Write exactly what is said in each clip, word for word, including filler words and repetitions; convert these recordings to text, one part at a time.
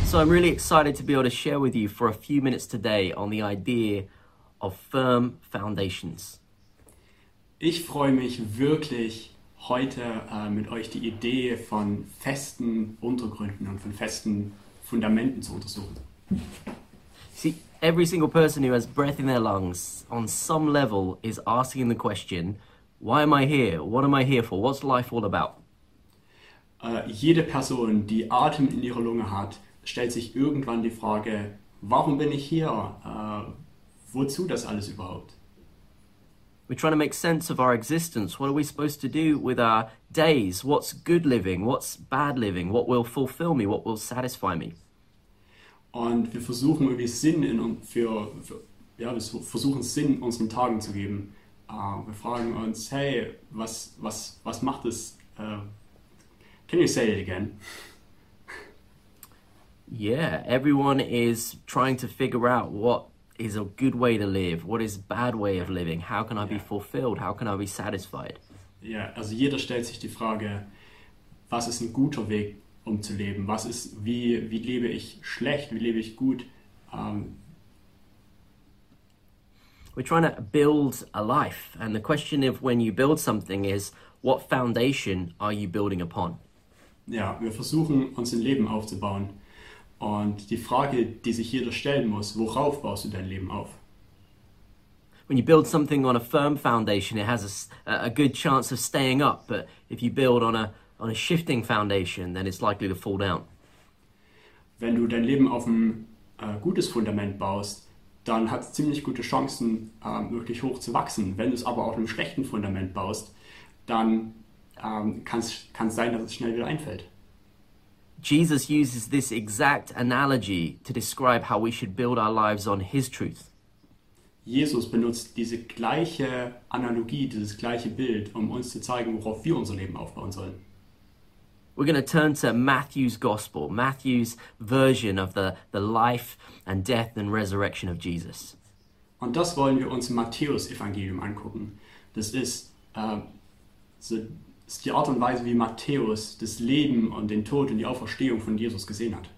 So I'm really excited to be able to share with you for a few minutes today on the idea of firm foundations. Ich freue mich wirklich, heute äh, mit euch die Idee von festen Untergründen und von festen Fundamenten zu untersuchen. See, every single person who has breath in their lungs, on some level, is asking the question, why am I here? What am I here for? What's life all about? Äh, jede Person, die Atem in ihrer Lunge hat, stellt sich irgendwann die Frage, warum bin ich hier? Äh, wozu das alles überhaupt? We're trying to make sense of our existence. What are we supposed to do with our days? What's good living? What's bad living? What will fulfill me? What will satisfy me? Und wir versuchen irgendwie Sinn in, für, für ja, wir versuchen Sinn unseren Tagen zu geben. Uh, wir fragen uns, hey, was, was, was macht es? Uh, can you say it again? Yeah, everyone is trying to figure out what is a good way to live, what is a bad way of living, how can I be fulfilled, how can I be satisfied? Ja, also jeder stellt sich die Frage, was ist ein guter Weg, um zu leben? Was ist, wie, wie lebe ich schlecht, wie lebe ich gut? Um, We're trying to build a life, and the question of when you build something is, what foundation are you building upon? Ja, wir versuchen, uns ein Leben aufzubauen. Und die Frage, die sich jeder stellen muss, worauf baust du dein Leben auf? When you build something on a firm foundation, it has a, a good chance of staying up, but if you build on a, on a shifting foundation, then it's likely to fall down. Wenn du dein Leben auf ein äh, gutes Fundament baust, dann hat es ziemlich gute Chancen, äh, wirklich hoch zu wachsen. Wenn du es aber auf einem schlechten Fundament baust, dann ähm, kann es sein, dass es schnell wieder einfällt. Jesus uses this exact analogy to describe how we should build our lives on his truth. Jesus benutzt diese gleiche Analogie, dieses gleiche Bild, um uns zu zeigen, worauf wir unser Leben aufbauen sollen. We're going to turn to Matthew's gospel, Matthew's version of the, the life and death and resurrection of Jesus. Und das wollen wir uns im Matthäus-Evangelium angucken. Das ist, äh, so, das ist die Art und Weise, wie Matthäus das Leben und den Tod und die Auferstehung von Jesus gesehen hat.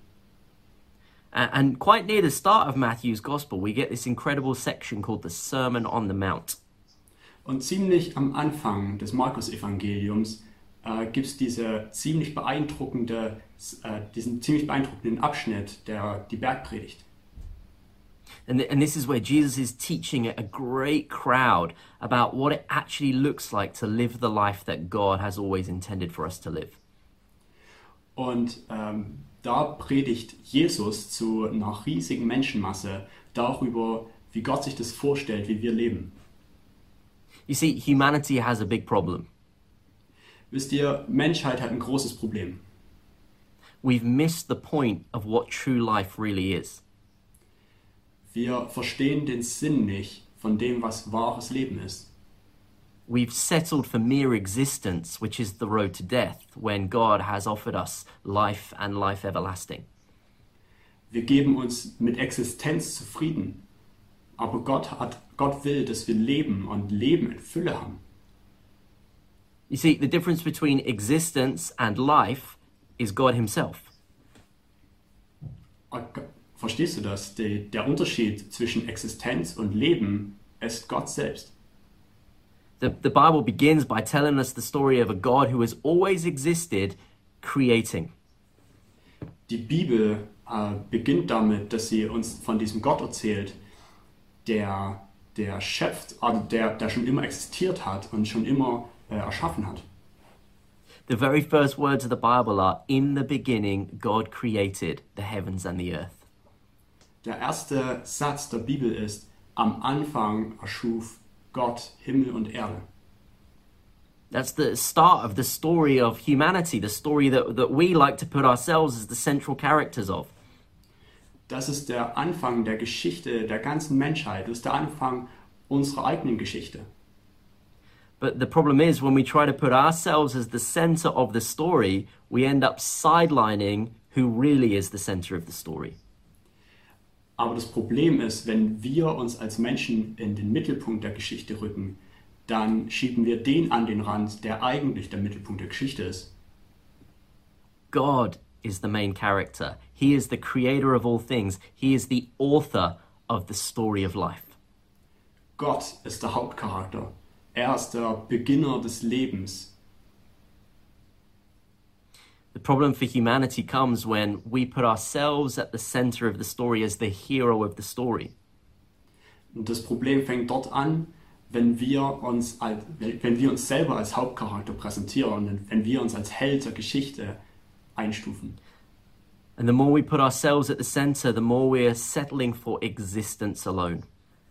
And quite near the start of Matthew's gospel, we get this incredible section called the Sermon on the Mount. Und ziemlich am Anfang des Markus-Evangeliums äh, gibt es diese ziemlich beeindruckende, äh, diesen ziemlich beeindruckenden Abschnitt, der die Bergpredigt. And, and this is where Jesus is teaching a great crowd about what it actually looks like to live the life that God has always intended for us to live. Und ähm, da predigt Jesus zu einer riesigen Menschenmasse darüber, wie Gott sich das vorstellt, wie wir leben. You see, humanity has a big problem. Wisst ihr, Menschheit hat ein großes Problem. We've missed the point of what true life really is. Wir verstehen den Sinn nicht von dem, was wahres Leben ist. We've settled for mere existence, which is the road to death, when God has offered us life and life everlasting. Wir geben uns mit Existenz zufrieden, aber Gott hat, Gott will, dass wir leben und Leben in Fülle haben. You see, the difference between existence and life is God himself. Verstehst du das? Der, der Unterschied zwischen Existenz und Leben ist Gott selbst. The, the Bible begins by telling us the story of a God who has always existed, creating. Die Bibel äh, beginnt damit, dass sie uns von diesem Gott erzählt, der, der schöpft, also der, der schon immer existiert hat und schon immer äh, erschaffen hat. The very first words of the Bible are, "In the beginning, God created the heavens and the earth." Der erste Satz der Bibel ist, am Anfang erschuf Gott Himmel und Erde. That's the start of the story of humanity, the story that, that we like to put ourselves as the central characters of. Das ist der Anfang der Geschichte der ganzen Menschheit. Das ist der Anfang unserer eigenen Geschichte. But the problem is, when we try to put ourselves as the center of the story, we end up sidelining who really is the center of the story. Aber das Problem ist, wenn wir uns als Menschen in den Mittelpunkt der Geschichte rücken, dann schieben wir den an den Rand, der eigentlich der Mittelpunkt der Geschichte ist. God is the main character. He is the creator of all things. He is the author of the story of life. Gott ist der Hauptcharakter. Er ist der Beginner des Lebens. The problem for humanity comes when we put ourselves at the center of the story as the hero of the story. Und das Problem fängt dort an, wenn wir uns, als, wenn wir uns selber als Hauptcharakter präsentieren und wenn wir uns als Held der Geschichte einstufen. And the more we put ourselves at the center, the more we are settling for existence alone.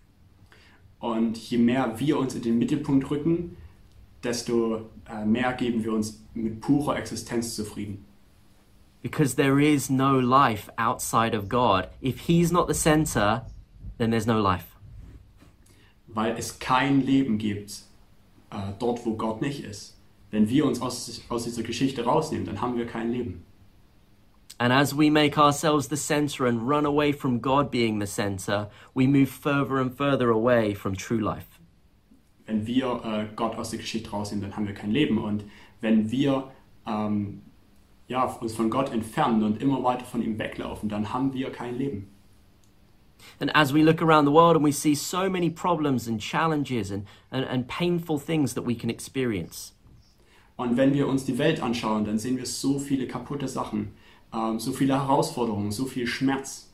Und je mehr wir uns in den Mittelpunkt rücken, desto äh, mehr geben wir uns mit purer Existenz zufrieden. Because there is no life outside of God. If He's not the center, then there's no life. Weil es kein Leben gibt, äh, dort wo Gott nicht ist. Wenn wir uns aus, aus dieser Geschichte rausnehmen, dann haben wir kein Leben. And as we make ourselves the center and run away from God being the center, we move further and further away from true life. Wenn wir äh, Gott aus der Geschichte rausnehmen, dann haben wir kein Leben. Und wenn wir ähm, ja, uns von Gott entfernen und immer weiter von ihm weglaufen, dann haben wir kein Leben. And as we look around the world and we see so many problems and challenges and, and, and painful things that we can experience. Und wenn wir uns die Welt anschauen, dann sehen wir so viele kaputte Sachen, ähm, so viele Herausforderungen, so viel Schmerz.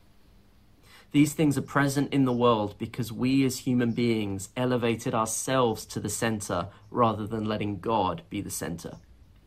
These things are present in the world because we as human beings elevated ourselves to the center rather than letting God be the center.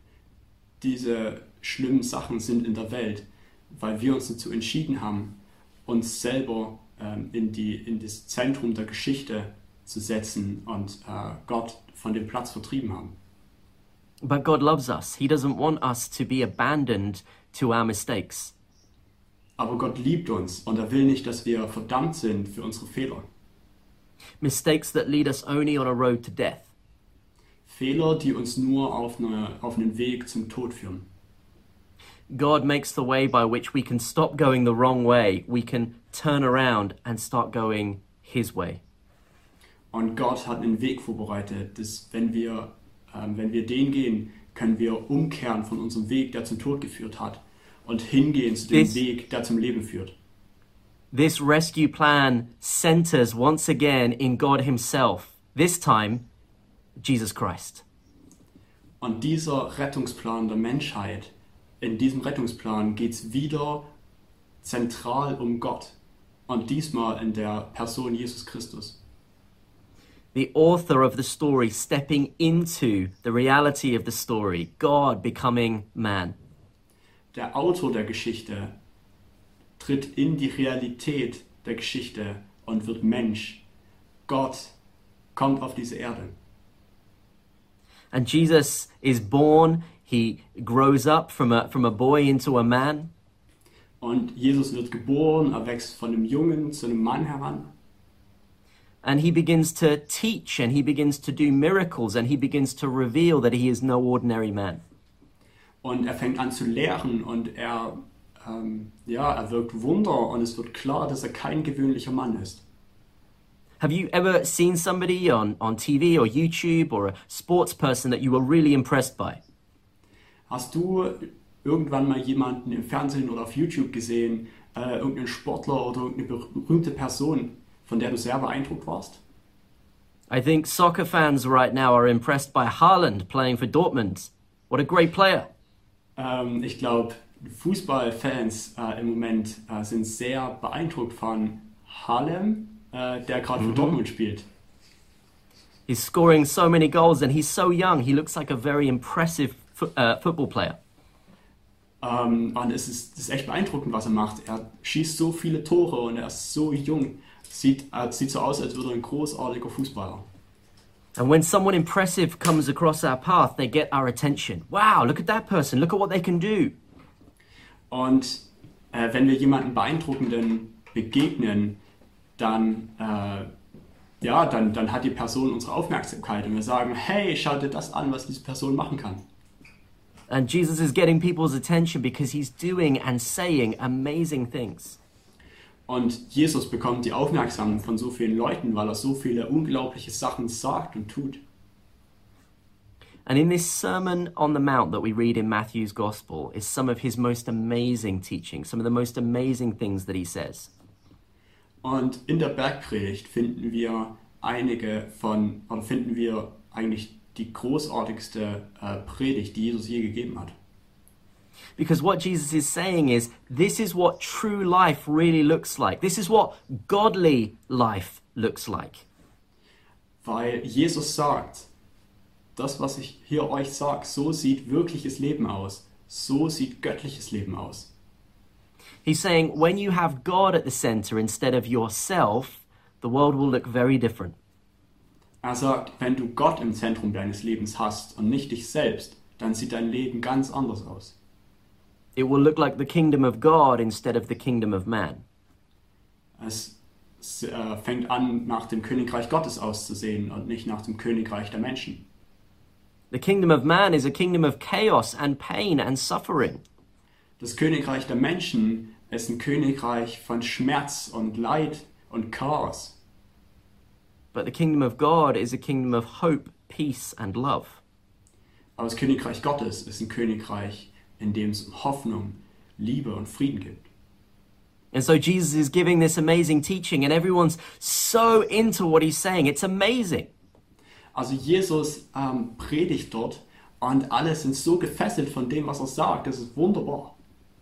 Diese schlimmen Sachen sind in der Welt, weil wir uns dazu entschieden haben, uns selber ähm, in, die, in das Zentrum der Geschichte zu setzen und äh, Gott von dem Platz vertrieben haben. But God loves us. He doesn't want us to be abandoned to our mistakes. Aber Gott liebt uns und er will nicht, dass wir verdammt sind für unsere Fehler. Mistakes that lead us only on a road to death. Fehler, die uns nur auf, eine, auf einen Weg zum Tod führen. God makes the way by which we can stop going the wrong way. We can turn around and start going His way. Und Gott hat einen Weg vorbereitet, dass wenn wir, ähm, wenn wir den gehen, können wir umkehren von unserem Weg, der zum Tod geführt hat, und hingehen zu dem This- Weg, der zum Leben führt. This rescue plan centers once again in God Himself. This time, Jesus Christ. Und dieser Rettungsplan der Menschheit, in diesem Rettungsplan geht es wieder zentral um Gott. Und diesmal in der Person Jesus Christus. The author of the story stepping into the reality of the story. God becoming man. Der Autor der Geschichte tritt in die Realität der Geschichte und wird Mensch. Gott kommt auf diese Erde. And Jesus is born. He grows up from a, from a boy into a man. Und Jesus wird geboren, er wächst von einem Jungen zu einem Mann heran. And he begins to teach and he begins to do miracles and he begins to reveal that he is no ordinary man. Und er fängt an zu lehren und er, ähm, ja, er wirkt Wunder und es wird klar, dass er kein gewöhnlicher Mann ist. Have you ever seen somebody on, on T V or YouTube or a sports person that you were really impressed by? Hast du irgendwann mal jemanden im Fernsehen oder auf YouTube gesehen, äh, irgendeinen Sportler oder irgendeine berühmte Person, von der du sehr beeindruckt warst? I think soccer fans right now are impressed by Haaland playing for Dortmund. What a great player. Ähm, ich glaube, Fußballfans äh, im Moment äh, sind sehr beeindruckt von Haaland, äh, der gerade für Dortmund spielt. He's scoring so many goals and he's so young. He looks like a very impressive fo- uh, football player. Ähm, und es ist, es ist echt beeindruckend, was er macht. Er schießt so viele Tore und er ist so jung. Sieht, äh, sieht so aus, als würde er ein großartiger Fußballer. And when someone impressive comes across our path, they get our attention. Wow, look at that person. Look at what they can do. Und äh, wenn wir jemanden Beeindruckenden begegnen, dann, äh, ja, dann, dann hat die Person unsere Aufmerksamkeit und wir sagen, hey, schau dir das an, was diese Person machen kann. And Jesus is getting people's attention because he's doing and saying amazing things. Und Jesus bekommt die Aufmerksamkeit von so vielen Leuten, weil er so viele unglaubliche Sachen sagt und tut. And in this Sermon on the Mount that we read in Matthew's Gospel is some of his most amazing teaching, some of the most amazing things that he says. Und in der Bergpredigt finden wir einige von, oder finden wir eigentlich die großartigste äh, Predigt, die Jesus je gegeben hat. Because what Jesus is saying is, this is what true life really looks like. This is what godly life looks like. Weil Jesus sagt, das, was ich hier euch sage, so sieht wirkliches Leben aus. So sieht göttliches Leben aus. He's saying, when you have God at the center instead of yourself, the world will look very different. Er sagt, wenn du Gott im Zentrum deines Lebens hast und nicht dich selbst, dann sieht dein Leben ganz anders aus. It will look like the kingdom of God instead of the kingdom of man. Es äh, fängt an, nach dem Königreich Gottes auszusehen und nicht nach dem Königreich der Menschen. The kingdom of man is a kingdom of chaos and pain and suffering. Das Königreich der Menschen ist ein Königreich von Schmerz und Leid und Chaos. But the kingdom of God is a kingdom of hope, peace and love. Aber das Königreich Gottes ist ein Königreich, in dem es Hoffnung, Liebe und Frieden gibt. And so Jesus is giving this amazing teaching and everyone's so into what he's saying. It's amazing. Also Jesus ähm, predigt dort und alle sind so gefesselt von dem, was er sagt. Das ist wunderbar.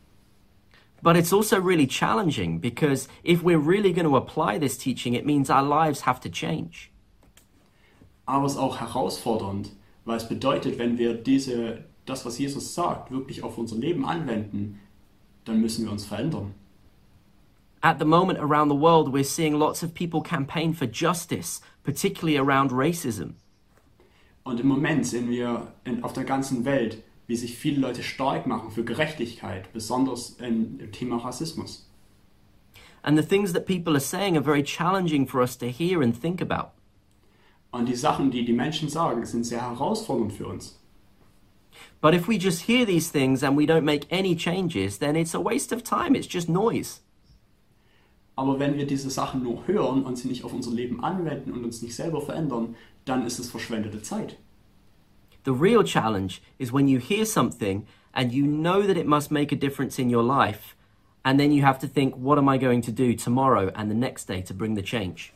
But it's also really challenging because if we're really going to apply this teaching, it means our lives have to change. Aber es ist auch herausfordernd, weil es bedeutet, wenn wir diese, das, was Jesus sagt, wirklich auf unser Leben anwenden, dann müssen wir uns verändern. At the moment around the world, we're seeing lots of people campaign for justice, particularly around racism. Und im Moment sehen wir in, auf der ganzen Welt, wie sich viele Leute stark machen für Gerechtigkeit, besonders in, im Thema Rassismus. And the things that people are saying are very challenging for us to hear and think about. Und die Sachen, die die Menschen sagen, sind sehr herausfordernd für uns. But if we just hear these things and we don't make any changes, then it's a waste of time. It's just noise. Aber wenn wir diese Sachen nur hören und sie nicht auf unser Leben anwenden und uns nicht selber verändern, dann ist es verschwendete Zeit. The real challenge is when you hear something and you know that it must make a difference in your life, and then you have to think, what am I going to do tomorrow and the next day to bring the change?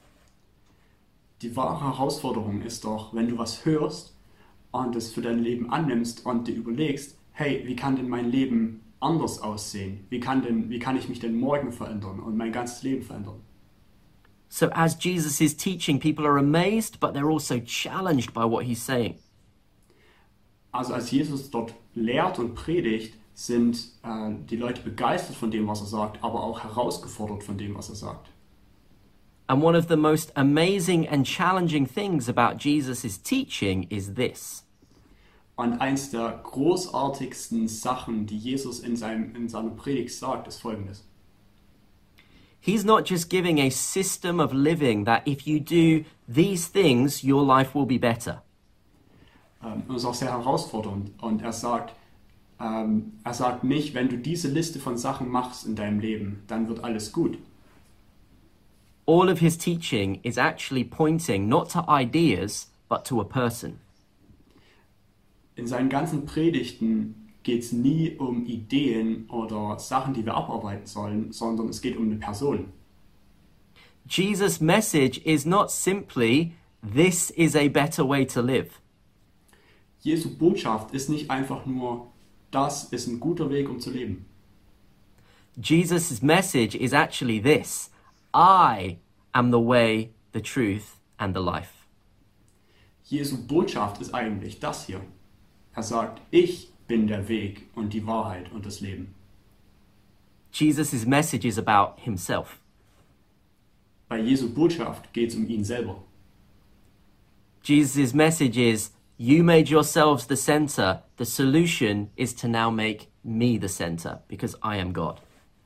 Die wahre Herausforderung ist doch, wenn du was hörst und es für dein Leben annimmst und dir überlegst, hey, wie kann denn mein Leben anders aussehen? Wie kann, denn, wie kann ich mich denn morgen verändern und mein ganzes Leben verändern? So as Jesus is teaching, people are amazed, but they're also challenged by what he's saying. Also als Jesus dort lehrt und predigt, sind äh, die Leute begeistert von dem, was er sagt, aber auch herausgefordert von dem, was er sagt. And one of the most amazing and challenging things about Jesus' teaching is this. Und eins der großartigsten Sachen, die Jesus in, seinem, in seiner Predigt sagt, ist Folgendes. He's not just giving a system of living that if you do these things, your life will be better. Ähm, und ist auch sehr herausfordernd. Und er sagt, ähm, er sagt nicht, wenn du diese Liste von Sachen machst in deinem Leben, dann wird alles gut. All of his teaching is actually pointing not to ideas, but to a person. In seinen ganzen Predigten geht es nie um Ideen oder Sachen, die wir abarbeiten sollen, sondern es geht um eine Person. Jesus' message is not simply, this is a better way to live. Jesu Botschaft ist nicht einfach nur, das ist ein guter Weg, um zu leben. Jesus' message is actually this, I am the way, the truth and the life. Jesu Botschaft ist eigentlich das hier. Er sagt, ich bin der Weg und die Wahrheit und das Leben. Jesus' message is about himself. Bei Jesu Botschaft geht es um ihn selber. Jesus' message is, you made yourselves the center. The solution is to now make me the center, because I am God.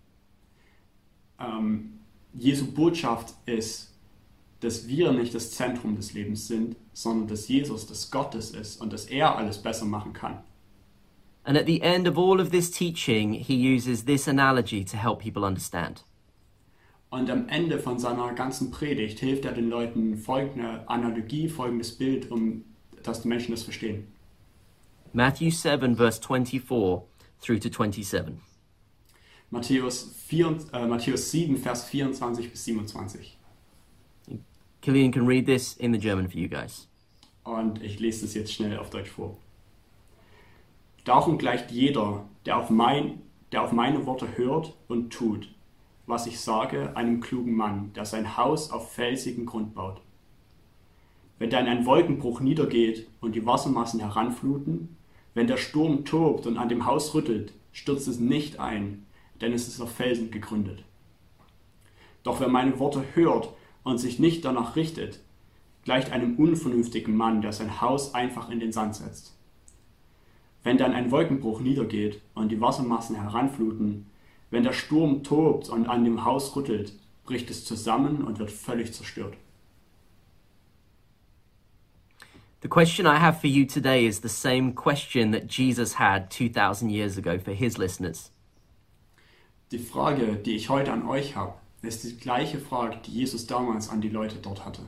Ähm, Jesu Botschaft ist, dass wir nicht das Zentrum des Lebens sind, sondern dass Jesus das Gottes ist und dass er alles besser machen kann. And at the end of all of this teaching, he uses this analogy to help people understand. Und am Ende von seiner ganzen Predigt hilft er den Leuten folgende Analogie, folgendes Bild, um dass die Menschen das verstehen. Matthew seven, verse twenty-four through to twenty-seven. Matthäus, vier, äh, Matthäus sieben, Vers vierundzwanzig bis siebenundzwanzig. Killian can read this in the German for you guys. Und ich lese das jetzt schnell auf Deutsch vor. Darum gleicht jeder, der auf, mein, der auf meine Worte hört und tut, was ich sage, einem klugen Mann, der sein Haus auf felsigen Grund baut. Wenn dann ein Wolkenbruch niedergeht und die Wassermassen heranfluten, wenn der Sturm tobt und an dem Haus rüttelt, stürzt es nicht ein, denn es ist auf Felsen gegründet. Doch wer meine Worte hört und sich nicht danach richtet, gleicht einem unvernünftigen Mann, der sein Haus einfach in den Sand setzt. Wenn dann ein Wolkenbruch niedergeht und die Wassermassen heranfluten, wenn der Sturm tobt und an dem Haus rüttelt, bricht es zusammen und wird völlig zerstört. The question I have for you today is the same question that Jesus had two thousand years ago for his listeners. Die Frage, die ich heute an euch habe, ist die gleiche Frage, die Jesus damals an die Leute dort hatte.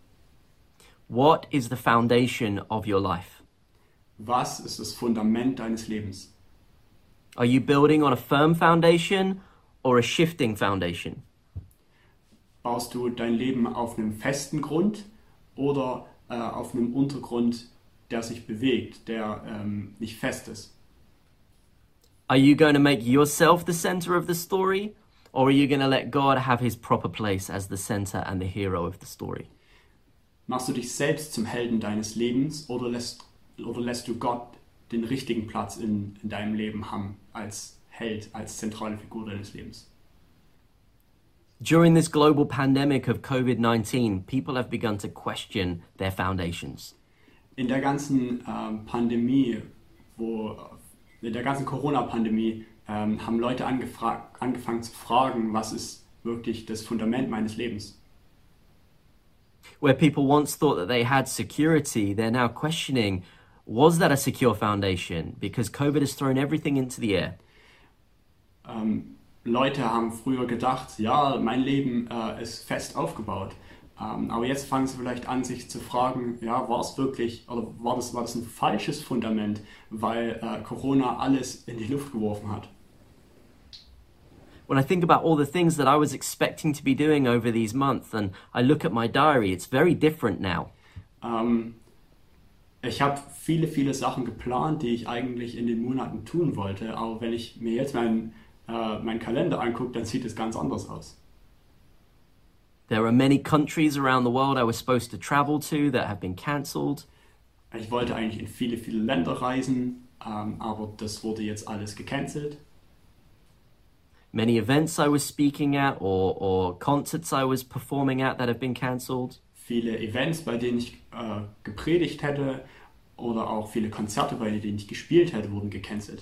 What is the foundation of your life? Was ist das Fundament deines Lebens? Are you building on a firm foundation or a shifting foundation? Baust du dein Leben auf einem festen Grund oder äh, auf einem Untergrund, der sich bewegt, der ähm, nicht fest ist? Are you going to make yourself the center of the story, or are you going to let God have his proper place as the center and the hero of the story? Machst du dich selbst zum Helden deines Lebens oder lässt, oder lässt du Gott den richtigen Platz in, in deinem Leben haben als Held, als zentrale Figur deines Lebens? During this global pandemic of COVID nineteen, people have begun to question their foundations. In der ganzen ähm, Pandemie, wo, in der ganzen Corona-Pandemie, ähm, haben Leute angefra- angefangen zu fragen, was ist wirklich das Fundament meines Lebens? Where people once thought that they had security, they're now questioning, was that a secure foundation? Because COVID has thrown everything into the air. Ähm, Leute haben früher gedacht, ja, mein Leben äh, ist fest aufgebaut. Ähm, aber jetzt fangen sie vielleicht an, sich zu fragen, ja, war es wirklich, oder war das, war das ein falsches Fundament, weil äh, Corona alles in die Luft geworfen hat? When I think about all the things that I was expecting to be doing over these months and I look at my diary, it's very different now. Ähm, ich habe viele, viele Sachen geplant, die ich eigentlich in den Monaten tun wollte, aber wenn ich mir jetzt meinen äh, meinen Kalender angucke, dann sieht es ganz anders aus. There are many countries around the world I was supposed to travel to that have been cancelled. Ich wollte eigentlich in viele, viele Länder reisen, ähm, aber das wurde jetzt alles gecancelt. Many events I was speaking at or, or concerts I was performing at that have been cancelled. Viele Events, bei denen ich äh, gepredigt hätte oder auch viele Konzerte, bei denen ich gespielt hätte, wurden gecancelt.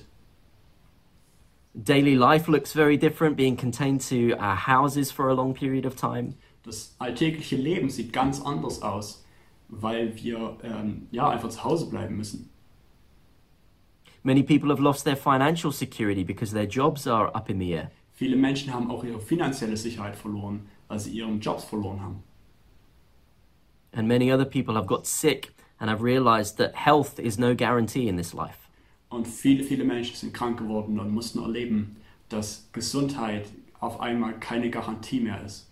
Daily life looks very different, being contained to our houses for a long period of time. Das alltägliche Leben sieht ganz anders aus, weil wir ähm, ja, einfach zu Hause bleiben müssen. Many people have lost their financial security because their jobs are up in the air. Viele Menschen haben auch ihre finanzielle Sicherheit verloren, weil sie ihren Jobs verloren haben. And many other people have got sick and have realized that health is no guarantee in this life. Und viele, viele Menschen sind krank geworden und mussten erleben, dass Gesundheit auf einmal keine Garantie mehr ist.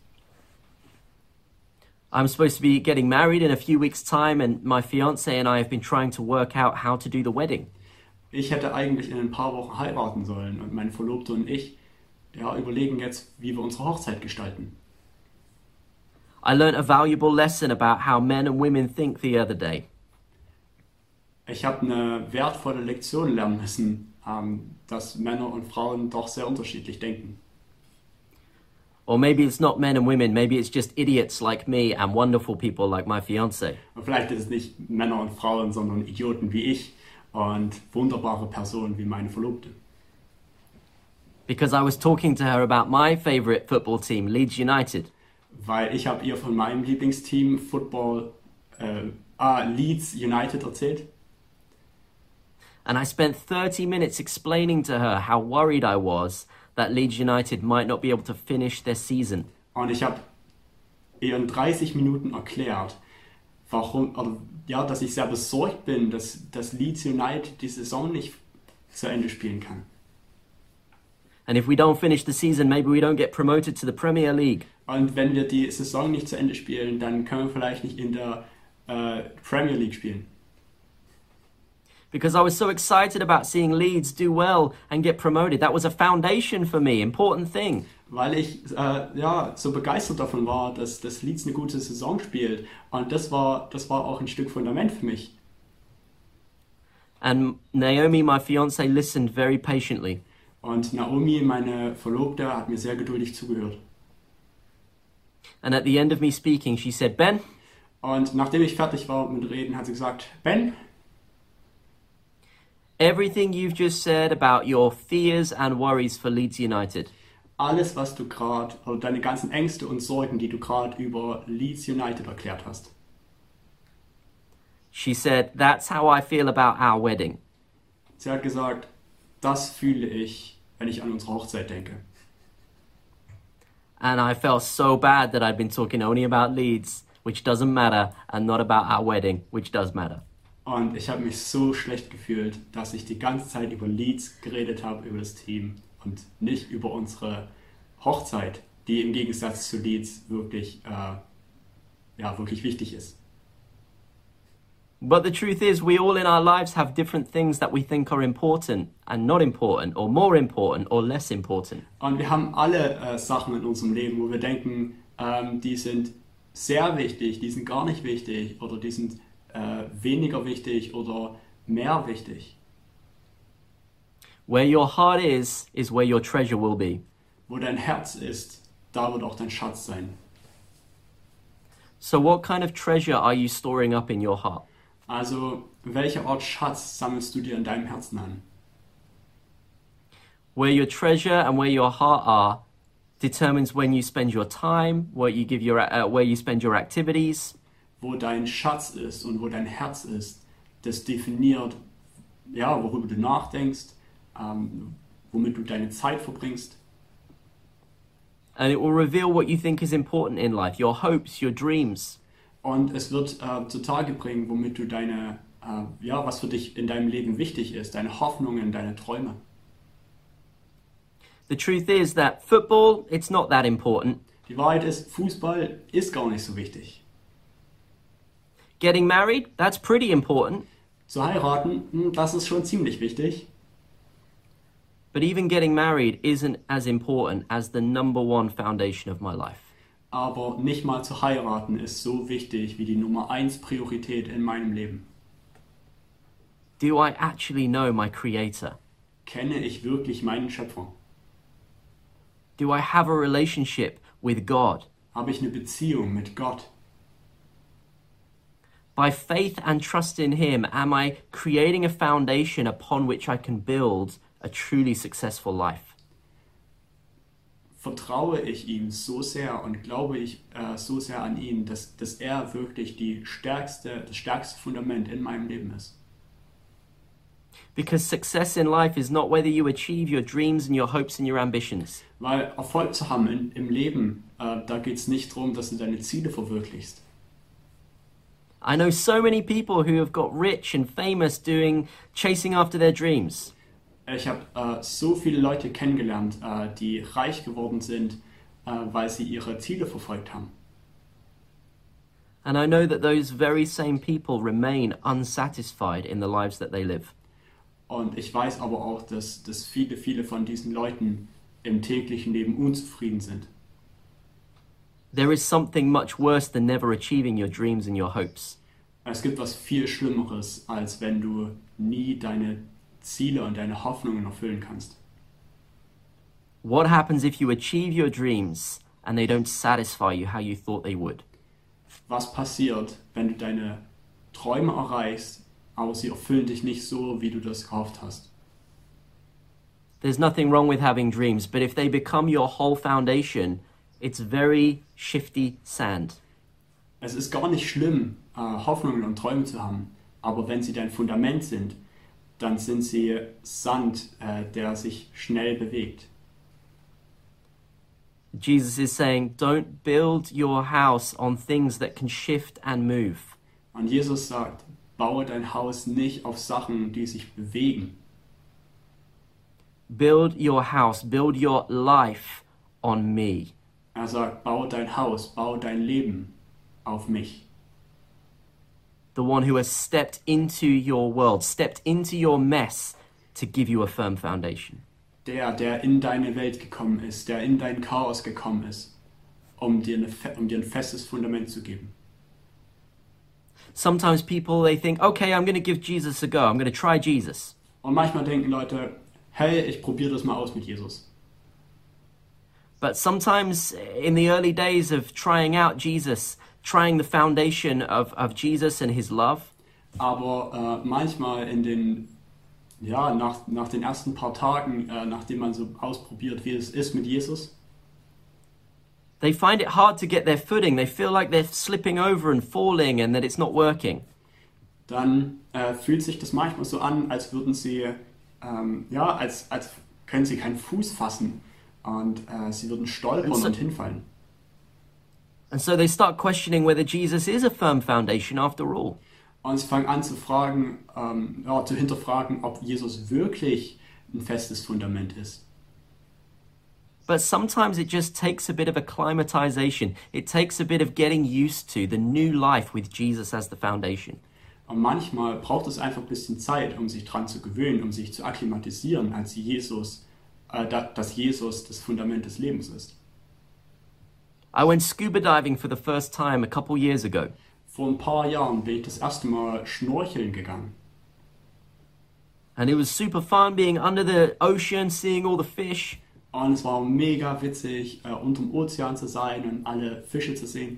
I'm supposed to be getting married in a few weeks' time, and my fiance and I have been trying to work out how to do the wedding. Ich hätte eigentlich in ein paar Wochen heiraten sollen und meine Verlobte und ich ja, überlegen jetzt, wie wir unsere Hochzeit gestalten. I learned a valuable lesson about how men and women think the other day. Ich habe eine wertvolle Lektion lernen müssen, ähm, dass Männer und Frauen doch sehr unterschiedlich denken. Or maybe it's not men and women, maybe it's just idiots like me and wonderful people like my fiance. Und vielleicht ist es nicht Männer und Frauen, sondern Idioten wie ich und wunderbare Personen wie meine Verlobte. Because I was talking to her about my favourite football team, Leeds United. Weil ich habe ihr von meinem Lieblingsteam Football äh, ah, Leeds United erzählt. And I spent thirty minutes explaining to her how worried I was that Leeds United might not be able to finish their season. Und ich habe ihr in dreißig Minuten erklärt, warum, oder, ja, dass ich sehr besorgt bin, dass, dass Leeds United die Saison nicht zu Ende spielen kann. And if we don't finish the season, maybe we don't get promoted to the Premier League. Und wenn wir die Saison nicht zu Ende spielen, dann können wir vielleicht nicht in der äh, Premier League spielen. Because I was so excited about seeing Leeds do well and get promoted. That was a foundation for me, important thing. Weil ich äh, ja, so begeistert davon war, dass, dass Leeds eine gute Saison spielt. Und das war, das war auch ein Stück Fundament für mich. And Naomi, my fiance, listened very patiently. Und Naomi, meine Verlobte, hat mir sehr geduldig zugehört. And at the end of me speaking, she said, Ben, Und nachdem ich fertig war mit Reden, hat sie gesagt, Ben, everything you've just said about your fears and worries for Leeds United, alles, was du gerade, oder deine ganzen Ängste und Sorgen, die du gerade über Leeds United erklärt hast. she said, that's how I feel about our wedding. Sie hat gesagt, das fühle ich, wenn ich an unsere Hochzeit denke. And I felt so bad that I'd been talking only about Leeds, which doesn't matter, and not about our wedding, which does matter. Und ich habe mich so schlecht gefühlt, dass ich die ganze Zeit über Leeds geredet habe, über das Team und nicht über unsere Hochzeit, die im Gegensatz zu Leeds wirklich, äh, ja, wirklich wichtig ist. But the truth is, we all in our lives have different things that we think are important and not important, or more important or less important. Und wir haben alle äh, Sachen in unserem Leben, wo wir denken, ähm, die sind sehr wichtig, die sind gar nicht wichtig oder die sind äh, weniger wichtig oder mehr wichtig. Where your heart is, is where your treasure will be. Wo dein Herz ist, da wird auch dein Schatz sein. So what kind of treasure are you storing up in your heart? Also, welche Art Schatz sammelst du dir in deinem Herzen an? Where your treasure and where your heart are determines when you spend your time, where you give your uh, where you spend your activities. Wo dein Schatz ist und wo dein Herz ist, das definiert, ja, worüber du nachdenkst, ähm, womit du deine Zeit verbringst. And it will reveal what you think is important in life, your hopes, your dreams. Und es wird äh, zutage bringen, womit du deine, äh, ja, was für dich in deinem Leben wichtig ist, deine Hoffnungen, deine Träume. The truth is that football, it's not that important. Die Wahrheit ist, Fußball ist gar nicht so wichtig. Getting married, that's pretty important. Zu heiraten, hm, das ist schon ziemlich wichtig. But even getting married isn't as important as the number one foundation of my life. Aber nicht mal zu heiraten ist so wichtig wie die Nummer eins Priorität in meinem Leben. Do I actually know my Creator? Kenne ich wirklich meinen Schöpfer? Do I have a relationship with God? Habe ich eine Beziehung mit Gott? By faith and trust in Him, am I creating a foundation upon which I can build a truly successful life? Vertraue ich ihm so sehr und glaube ich äh, so sehr an ihn, dass, dass er wirklich die stärkste, das stärkste Fundament in meinem Leben ist. Because success in life is not whether you achieve your dreams and your hopes and your ambitions. Weil Erfolg zu haben in, im Leben, äh, da geht es nicht darum, dass du deine Ziele verwirklichst. I know so many people who have got rich and famous doing, chasing after their dreams. Ich habe äh, so viele Leute kennengelernt, äh, die reich geworden sind, äh, weil sie ihre Ziele verfolgt haben. And I know that those very same people remain unsatisfied in the lives that they live. Und ich weiß aber auch, dass, dass viele, viele von diesen Leuten im täglichen Leben unzufrieden sind. There is something much worse than never achieving your dreams and your hopes. Es gibt was viel Schlimmeres, als wenn du nie deine Ziele und deine Hoffnungen erfüllen kannst. What happens if you achieve your dreams and they don't satisfy you how you thought they would? Was passiert, wenn du deine Träume erreichst, aber sie erfüllen dich nicht so, wie du das gehofft hast? There's nothing wrong with having dreams, but if they become your whole foundation, it's very shifty sand. Es ist gar nicht schlimm, äh, Hoffnungen und Träume zu haben, aber wenn sie dein Fundament sind, dann sind sie Sand, äh, der sich schnell bewegt. Jesus is saying, don't build your house on things that can shift and move. Und Jesus sagt, baue dein Haus nicht auf Sachen, die sich bewegen. Build your house, build your life on me. Er sagt, baue dein Haus, baue dein Leben auf mich. The one who has stepped into your world, stepped into your mess to give you a firm foundation. Der, der in deine Welt gekommen ist, der in dein Chaos gekommen ist, um dir, eine, um dir ein festes Fundament zu geben. Sometimes people, they think, okay, I'm going to give Jesus a go. I'm going to try Jesus. Und manchmal denken Leute, hey, ich probiere das mal aus mit Jesus. But sometimes in the early days of trying out Jesus, trying the foundation of, of Jesus and his love, Aber äh, manchmal in den, ja, nach, nach den ersten paar Tagen, äh, nachdem man so ausprobiert, wie es ist mit Jesus, they find it hard to get their footing. They feel like they're slipping over and falling and that it's not working. dann äh, fühlt sich das manchmal so an, als würden sie, ähm, ja, als, als können sie keinen Fuß fassen und äh, sie würden stolpern Und so- und hinfallen. And so they start questioning whether Jesus is a firm foundation after all. Und sie fangen an zu fragen, ähm, ja, zu hinterfragen, ob Jesus wirklich ein festes Fundament ist. But sometimes it just takes a bit of acclimatization. It takes a bit of getting used to the new life with Jesus as the foundation. Und manchmal braucht es einfach ein bisschen Zeit, um sich dran zu gewöhnen, um sich zu akklimatisieren, als Jesus, äh, da, dass Jesus das Fundament des Lebens ist. I went scuba diving for the first time a couple years ago. Vor ein paar Jahren bin ich das erste Mal schnorcheln gegangen. And it was super fun being under the ocean, seeing all the fish. Und es war mega witzig, äh, unterm Ozean zu sein und alle Fische zu sehen.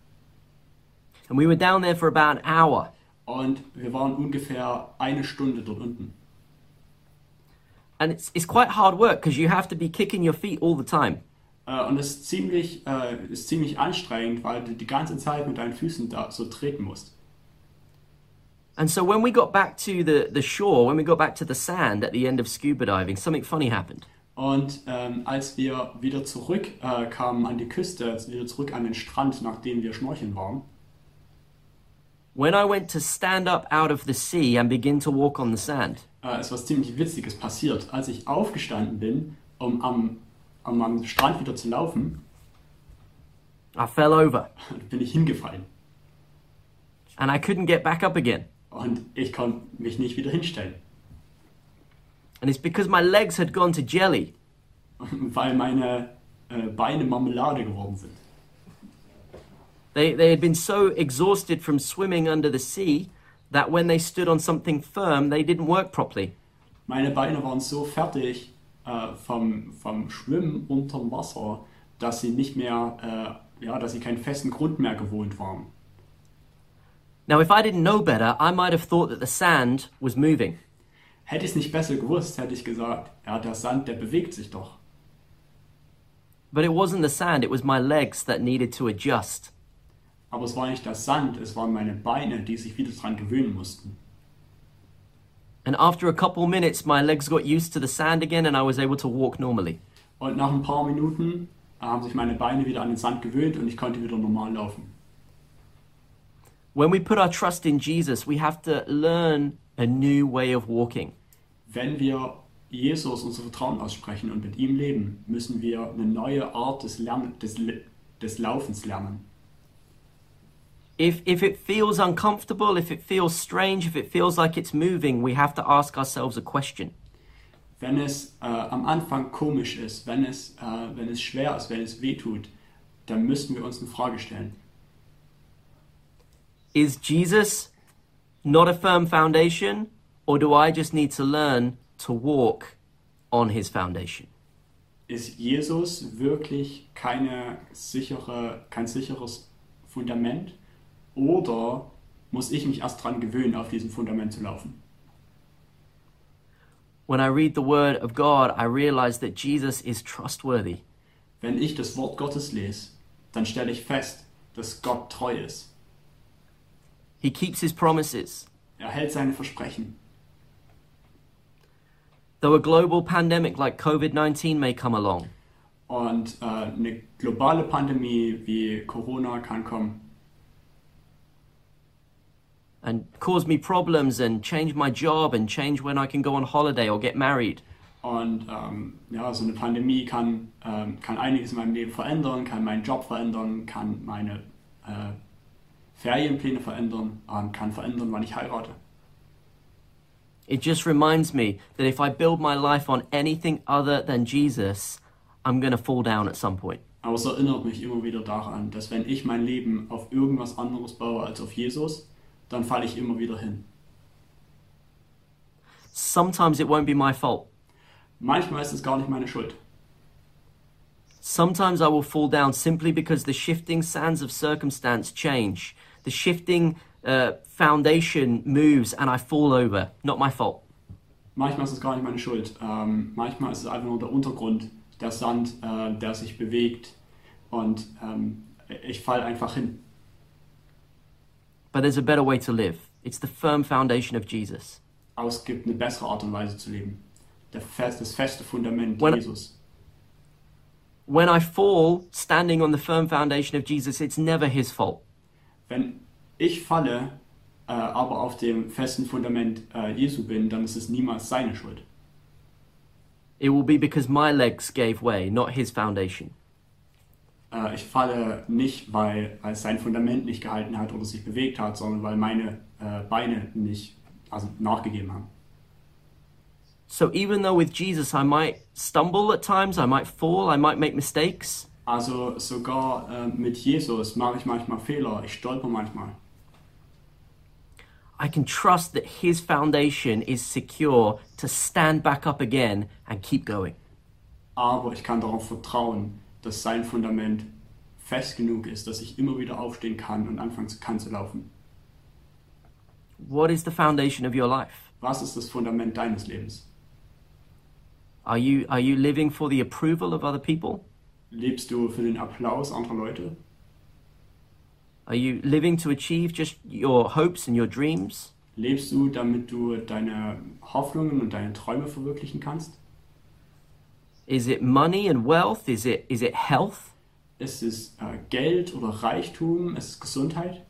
And we were down there for about an hour. Und wir waren ungefähr eine Stunde dort unten. And it's, it's quite hard work because you have to be kicking your feet all the time. Äh, und es ist ziemlich, äh, ist ziemlich anstrengend, weil du die ganze Zeit mit deinen Füßen da so treten musst. And so when we got back to the, the shore, when we got back to the sand at the end of scuba diving, something funny happened. Und ähm, als wir wieder zurückkamen äh, kamen an die Küste, also wieder zurück an den Strand, nachdem wir schnorcheln waren, When I went to stand up out of the sea and begin to walk on the sand, äh, ist was ziemlich Witziges passiert. Als ich aufgestanden bin, um am, um am Strand wieder zu laufen, I fell over bin ich hingefallen. and I couldn't get back up again. Und ich konnte mich nicht wieder hinstellen, And it's because my legs had gone to jelly. weil meine äh, Beine Marmelade geworden sind. They, they had been so exhausted from swimming under the sea that when they stood on something firm, they didn't work properly. Meine Beine waren so fertig äh, vom, vom Schwimmen unterm Wasser, dass sie nicht mehr, äh, ja, dass sie keinen festen Grund mehr gewohnt waren. Now, if I didn't know better, I might have thought that the sand was moving. Hätte ich es nicht besser gewusst, hätte ich gesagt, ja, der Sand, der bewegt sich doch. But it wasn't the sand, it was my legs that needed to adjust. Aber es war nicht der Sand, es waren meine Beine, die sich wieder dran gewöhnen mussten. And after a couple minutes, my legs got used to the sand again and I was able to walk normally. Und nach ein paar Minuten äh, haben sich meine Beine wieder an den Sand gewöhnt und ich konnte wieder normal laufen. When we put our trust in Jesus, we have to learn a new way of walking. Wenn wir Jesus unser Vertrauen aussprechen und mit ihm leben, müssen wir eine neue Art des, Lern des, des Laufens lernen. If, if it feels uncomfortable, if it feels strange, if it feels like it's moving, we have to ask ourselves a question. Wenn es äh, am Anfang komisch ist, wenn es, äh, wenn es schwer ist, wenn es weh tut, dann müssen wir uns eine Frage stellen. Is Jesus not a firm foundation, or do I just need to learn to walk on his foundation? Ist Jesus wirklich keine sichere, kein sicheres Fundament? Oder muss ich mich erst dran gewöhnen, auf diesem Fundament zu laufen? When I read the word of God, I realize that Jesus is trustworthy. Wenn ich das Wort Gottes lese, dann stelle ich fest, dass Gott treu ist. He keeps his promises. Er hält seine Versprechen. Though a global pandemic like COVID nineteen may come along, Und äh, eine globale Pandemie wie Corona kann kommen. and cause me problems and change my job and change when I can go on holiday or get married. Und ähm, ja, so eine Pandemie kann, ähm, kann einiges in meinem Leben verändern, kann meinen Job verändern, kann meine äh, Ferienpläne verändern, ähm, kann verändern, wann ich heirate. It just reminds me that if I build my life on anything other than Jesus, I'm going to fall down at some point. Aber es erinnert mich immer wieder daran, dass wenn ich mein Leben auf irgendwas anderes baue als auf Jesus, dann falle ich immer wieder hin. Sometimes it won't be my fault. Manchmal ist es gar nicht meine Schuld. Sometimes I will fall down simply because the shifting sands of circumstance change. The shifting uh, foundation moves and I fall over. Not my fault. Manchmal ist es gar nicht meine Schuld. Ähm, manchmal ist es einfach nur der Untergrund, der Sand, äh, der sich bewegt und ähm, ich falle einfach hin. But there's a better way to live. It's the firm foundation of Jesus. Aber es gibt eine bessere Art und Weise zu leben. Der fest, das feste Fundament When- Jesus. When I fall, standing on the firm foundation of Jesus, it's never his fault. Wenn ich falle, äh, aber auf dem festen Fundament äh, Jesu bin, dann ist es niemals seine Schuld. It will be because my legs gave way, not his foundation. Äh, ich falle nicht, weil, weil sein Fundament nicht gehalten hat oder sich bewegt hat, sondern weil meine äh, Beine nicht also nachgegeben haben. So even though with Jesus I might stumble at times, I might fall, I might make mistakes, Also sogar äh, mit Jesus mache ich manchmal Fehler, ich stolper manchmal. I can trust that his foundation is secure to stand back up again and keep going. Aber ich kann darauf vertrauen, dass sein Fundament fest genug ist, dass ich immer wieder aufstehen kann und anfangen kann zu laufen. What is the foundation of your life? Was ist das Fundament deines Lebens? Are you are you living for the approval of other people? Lebst du für den Applaus anderer Leute? Are you living to achieve just your hopes and your dreams? Lebst du, damit du deine Hoffnungen und deine Träume verwirklichen kannst? Is it money and wealth? Is it is it health? Ist es äh, Geld oder Reichtum? Ist es Gesundheit?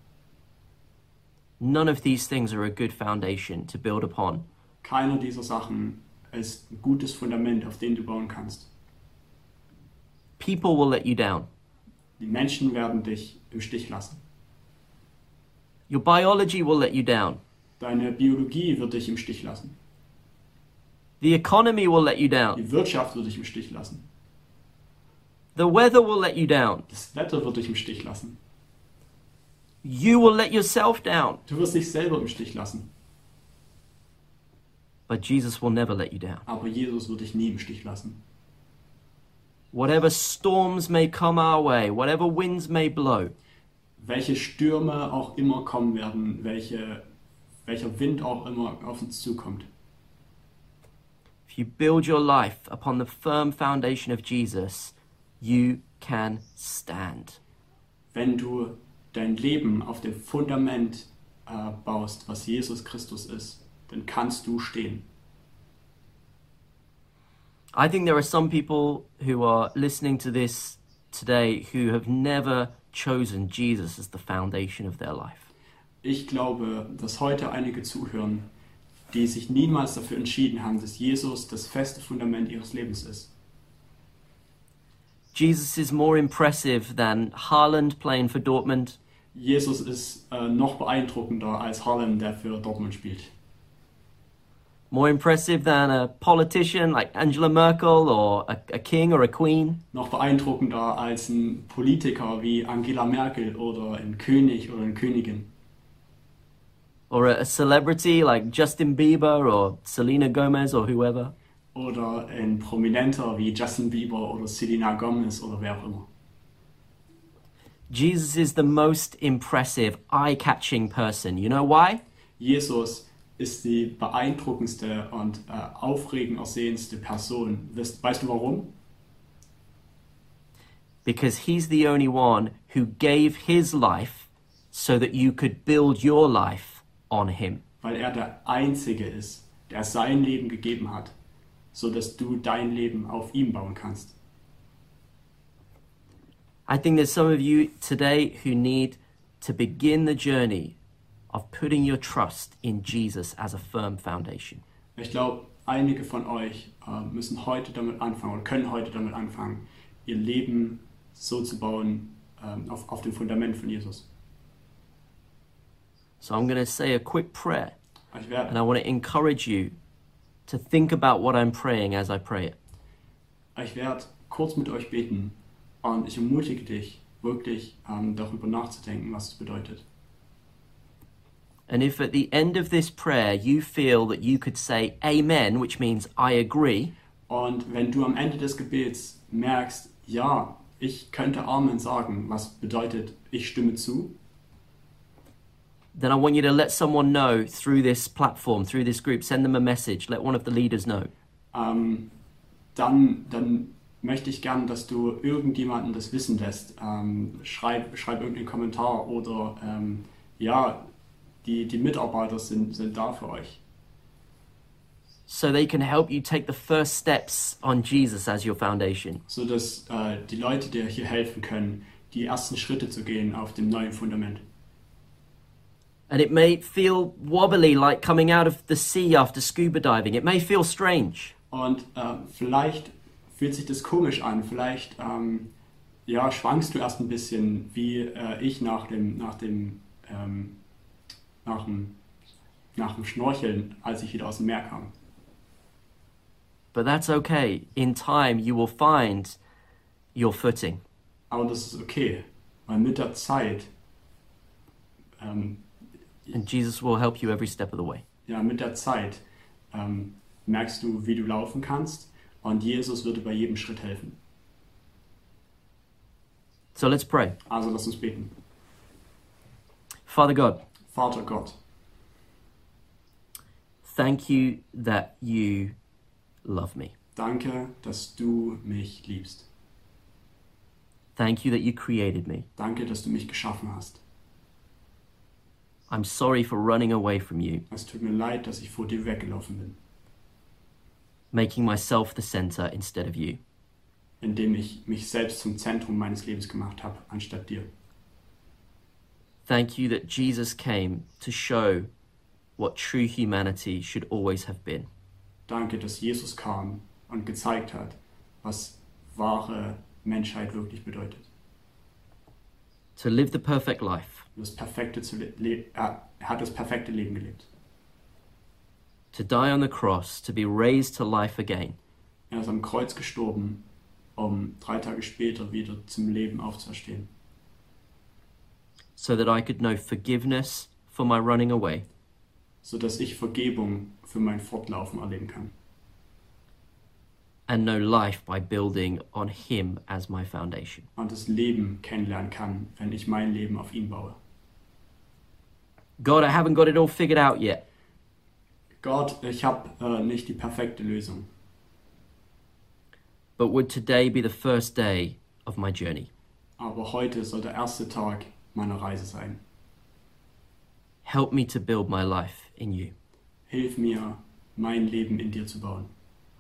None of these things are a good foundation to build upon. Keiner dieser Sachen ist ein gutes Fundament, auf dem du bauen kannst. People will let you down. Die Menschen werden dich im Stich lassen. Your biology will let you down. Deine Biologie wird dich im Stich lassen. The economy will let you down. Die Wirtschaft wird dich im Stich lassen. The weather will let you down. Das Wetter wird dich im Stich lassen. You will let yourself down. Du wirst dich selber im Stich lassen. But Jesus will never let you down. Aber Jesus wird dich nie im Stich lassen. Whatever storms may come our way, whatever winds may blow, Welche Stürme auch immer kommen werden, welche, welcher Wind auch immer auf uns zukommt. if you build your life upon the firm foundation of Jesus, you can stand. Wenn du dein Leben auf dem Fundament äh, baust, was Jesus Christus ist, dann kannst du stehen. I think there are some people who are listening to this today who have never chosen Jesus as the foundation of their life. Ich glaube, dass heute einige zuhören, die sich niemals dafür entschieden haben, dass Jesus das feste Fundament ihres Lebens ist. Jesus is more impressive than Haaland playing for Dortmund. Jesus ist äh, noch beeindruckender als Haaland, der für Dortmund spielt. More impressive than a politician like Angela Merkel or a, a king or a queen. Noch beeindruckender als ein Politiker wie Angela Merkel oder ein König oder eine Königin. Or a, a celebrity like Justin Bieber or Selena Gomez or whoever. Oder ein Prominenter wie Justin Bieber oder Selena Gomez oder wer auch immer. Jesus is the most impressive, eye-catching person. You know why? Jesus ist die beeindruckendste und äh, aufregend ersehenste Person. Weißt, weißt du warum? Because he's the only one who gave his life so that you could build your life on him. Weil er der Einzige ist, der sein Leben gegeben hat, so dass du dein Leben auf ihm bauen kannst. I think there's some of you today who need to begin the journey of putting your trust in Jesus as a firm foundation. Ich glaube, einige von euch äh, müssen heute damit anfangen oder können heute damit anfangen, ihr Leben so zu bauen ähm, auf, auf dem Fundament von Jesus. So I'm going to say a quick prayer, Ich werde and I want to encourage you to think about what I'm praying as I pray it. ich werd kurz mit euch beten und ich ermutige dich, wirklich ähm, darüber nachzudenken, was es bedeutet. And if at the end of this prayer you feel that you could say amen, which means I agree, Und wenn du am Ende des Gebets merkst, ja, ich könnte Amen sagen, was bedeutet, ich stimme zu, then I want you to let someone know through this platform, through this group, send them a message, let one of the leaders know. ähm, dann, dann möchte ich gern, dass du irgendjemanden das wissen lässt. Ähm, schreib, schreib irgendeinen Kommentar oder ähm, ja, die, die Mitarbeiter sind, sind da für euch. So they can help you take the first steps on Jesus as your foundation. Sodass äh, die Leute dir hier helfen können, die ersten Schritte zu gehen auf dem neuen Fundament. And it may feel wobbly like coming out of the sea after scuba diving. It may feel strange. Und äh, vielleicht fühlt sich das komisch an, vielleicht ähm, ja, schwankst du erst ein bisschen, wie äh, ich nach dem, nach, dem, ähm, nach, dem, nach dem Schnorcheln, als ich wieder aus dem Meer kam. But that's okay. In time, you will find your footing. Aber das ist okay, weil mit der Zeit, ähm, And Jesus will help you every step of the way. ja, mit der Zeit ähm, merkst du, wie du laufen kannst und Jesus wird dir bei jedem Schritt helfen. So let's pray. Also lass uns beten. Father God, Vater Gott, thank you that you love me. danke, dass du mich liebst. Thank you that you created me. Danke, dass du mich geschaffen hast. I'm sorry for running away from you, Es tut mir leid, dass ich vor dir weggelaufen bin, making myself the center instead of you. indem ich mich selbst zum Zentrum meines Lebens gemacht habe, anstatt dir. Thank you that Jesus came to show what true humanity should always have been. Danke, dass Jesus kam und gezeigt hat, was wahre Menschheit wirklich bedeutet. To live the perfect life, Das perfekte zu le le er hat das perfekte Leben gelebt. to die on the cross, to be raised to life again, Er ist am Kreuz gestorben, um drei Tage später wieder zum Leben aufzuerstehen, so that I could know forgiveness for my running away, sodass ich Vergebung für mein Fortlaufen erleben kann and know life by building on him as my foundation. und das Leben kennenlernen kann, wenn ich mein Leben auf ihn baue. God, I haven't got it all figured out yet, Gott, ich habe äh, nicht die perfekte Lösung, but would today be the first day of my journey? aber heute soll der erste Tag meiner Reise sein. Help me to build my life in you. Hilf mir, mein Leben in dir zu bauen.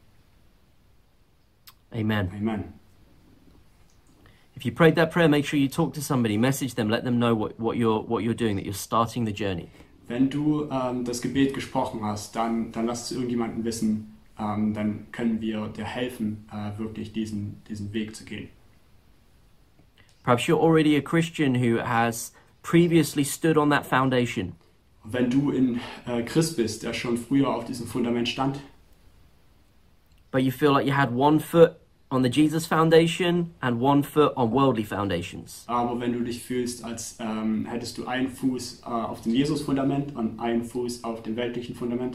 Amen. Amen. If you prayed that prayer, make sure you talk to somebody, message them, let them know what, what you're what you're doing, that you're starting the journey. Wenn du ähm, das Gebet gesprochen hast, dann, dann lass es irgendjemanden wissen, ähm, dann können wir dir helfen, äh, wirklich diesen, diesen Weg zu gehen. Perhaps you're already a Christian who has previously stood on that foundation. Wenn du in äh, Christ bist, der schon früher auf diesem Fundament stand, But you feel like you had one foot on the Jesus foundation and one foot on worldly foundations. aber wenn du dich fühlst, als ähm, hättest du einen Fuß äh, auf dem Jesus-Fundament und einen Fuß auf dem weltlichen Fundament,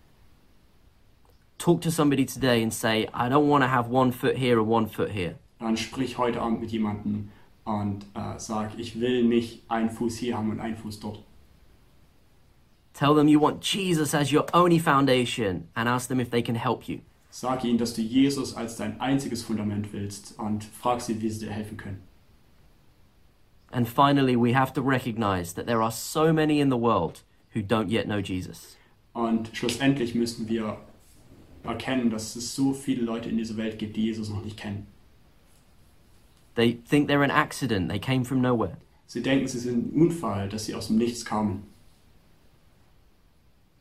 Talk to somebody today and say, I don't want to have one foot here and one foot here. dann sprich heute Abend mit jemandem und äh, sag, ich will nicht einen Fuß hier haben und einen Fuß dort. Tell them you want Jesus as your only foundation and ask them if they can help you. Sag ihnen, dass du Jesus als dein einziges Fundament willst und frag sie, wie sie dir helfen können. And finally, we have to recognize that there are so many in the world who don't yet know Jesus. Und schlussendlich müssen wir erkennen, dass es so viele Leute in dieser Welt gibt, die Jesus noch nicht kennen. They think they're an accident, they came from nowhere. Sie denken, sie sind ein Unfall, dass sie aus dem Nichts kamen.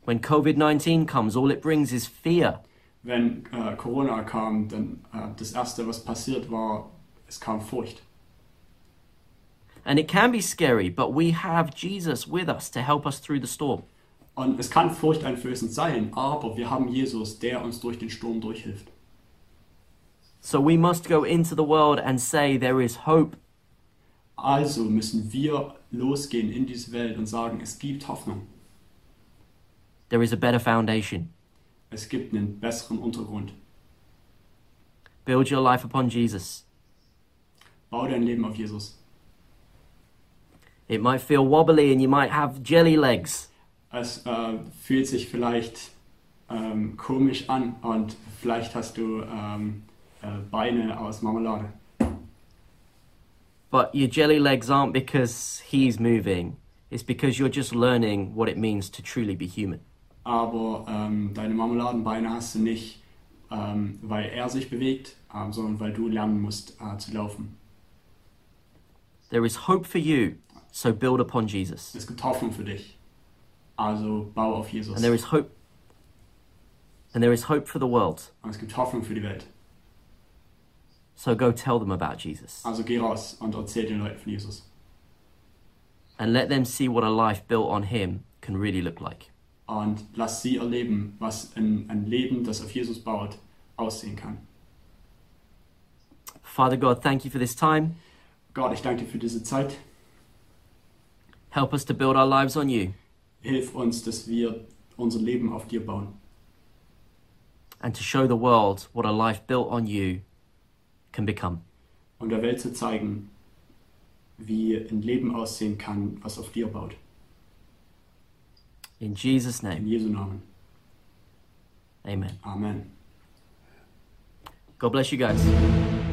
When COVID nineteen comes, all it brings is fear. Wenn äh, Corona kam, dann äh, das Erste, was passiert war, es kam Furcht. And it can be scary, but we have Jesus with us to help us through the storm. Und es kann furchteinflößend sein, aber wir haben Jesus, der uns durch den Sturm durchhilft. So we must go into the world and say there is hope. Also müssen wir losgehen in diese Welt und sagen, es gibt Hoffnung. There is a better foundation. Es gibt einen besseren Untergrund. Build your life upon Jesus. Bau dein Leben auf Jesus. It might feel wobbly and you might have jelly legs. Es äh, fühlt sich vielleicht ähm, komisch an und vielleicht hast du ähm, äh, Beine aus Marmelade. But your jelly legs aren't because he's moving. It's because you're just learning what it means to truly be human. Aber ähm, deine Marmeladenbeine hast du nicht, ähm, weil er sich bewegt, ähm, sondern weil du lernen musst äh, zu laufen. There is hope for you, so build upon Jesus. Es gibt Hoffnung für dich. Also bau auf Jesus. And there is hope and there is hope for the world. Und es gibt Hoffnung für die Welt. So go tell them about Jesus. Also geh raus und erzähl den Leuten von Jesus. And let them see what a life built on him can really look like. Und lass sie erleben, was ein, ein Leben, das auf Jesus baut, aussehen kann. Father God, thank you for this time. Gott, ich danke dir für diese Zeit. Help us to build our lives on you Hilf uns, dass wir unser Leben auf dir bauen. and to show the world what a life built on you can become. Und der Welt zu zeigen, wie ein Leben aussehen kann, was auf dir baut. In Jesus' In name, Jesu Namen. amen. Amen. God bless you guys.